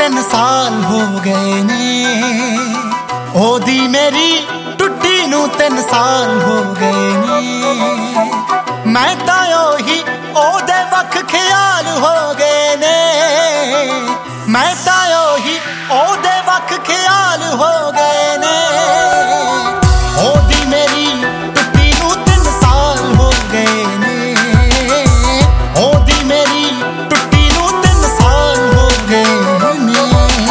3 ਸਾਲ ਹੋ ਗਏ ਨੇ, ਉਹਦੀ ਮੇਰੀ ਟੁੱਟੀ ਨੂੰ 3 ਸਾਲ ਹੋ ਗਏ ਨੇ। ਮੈਂ ਤਾਂ ਉਹੀ ਉਹਦੇ ਵੱਖ ਖਿਆਲ ਹੋ ਗਏ ਨੇ, ਮੈਂ ਤਾਂ ਉਹੀ ਉਹਦੇ ਵੱਖ ਖਿਆਲ ਹੋ ਗਏ ਨੇ। ਉਹਦੀ ਮੇਰੀ ਟੁੱਟੀ ਨੂੰ 3 ਸਾਲ ਹੋ ਗਏ ਨੇ, ਉਹਦੀ ਮੇਰੀ ਟੁੱਟੀ ਨੂੰ 3 ਸਾਲ ਹੋ ਗਏ ਨੇ।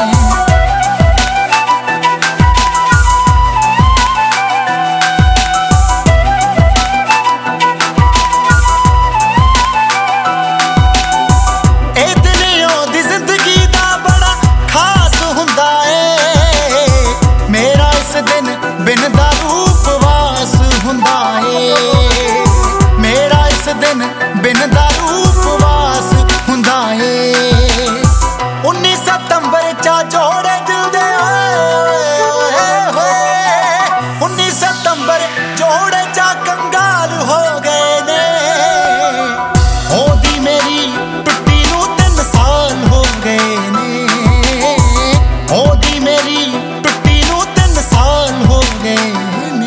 ਇਹ ਦਿਨ ਉਹਦੀ ਜ਼ਿੰਦਗੀ ਦਾ ਬੜਾ ਖਾਸ ਹੁੰਦਾ ਏ, ਮੇਰਾ ਇਸ ਦਿਨ ਬਿਨ ਦਾਰੂ ਉਪਵਾਸ ਹੁੰਦਾ ਏ, ਮੇਰਾ ਇਸ ਦਿਨ ਬਿਨ ਦਾਰੂ ਉਪਵਾਸ ਹੁੰਦਾ ਏ। 19 ਸਤੰਬਰ ਚਾ ਜੋੜੇ ਦਿਲ ਦੇ ਹੋਏ, 19 ਸਤੰਬਰ ਜੋੜੇ ਚਾ ਕੰਗਾਲ ਹੋ ਗਏ ਨੇ। ਉਹਦੀ ਮੇਰੀ ਟੁੱਟੀ ਨੂੰ 3 ਸਾਲ ਹੋ ਗਏ ਨੇ, ਉਹਦੀ ਮੇਰੀ ਟੁੱਟੀ ਨੂੰ 3 ਸਾਲ ਹੋ ਗਏ ਨੇ।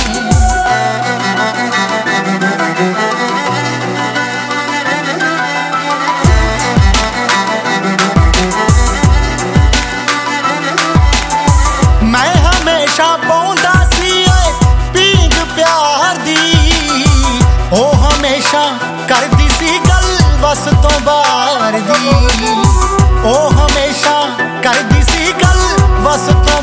ਮੈਂ ਹਮੇਸ਼ਾ ਪਾਉਂਦਾ ਸੀ ਓਏ ਪੀਂਘ ਪਿਆਰ ਦੀ, ਉਹ ਹਮੇਸ਼ਾ ਕਰਦੀ ਸੀ ਗੱਲ ਵਸ ਤੋਂ ਬਾਹਰ ਦੀ, ਉਹ ਹਮੇਸ਼ਾ ਕਰਦੀ ਸੀ ਗੱਲ ਵਸ ਤੋਂ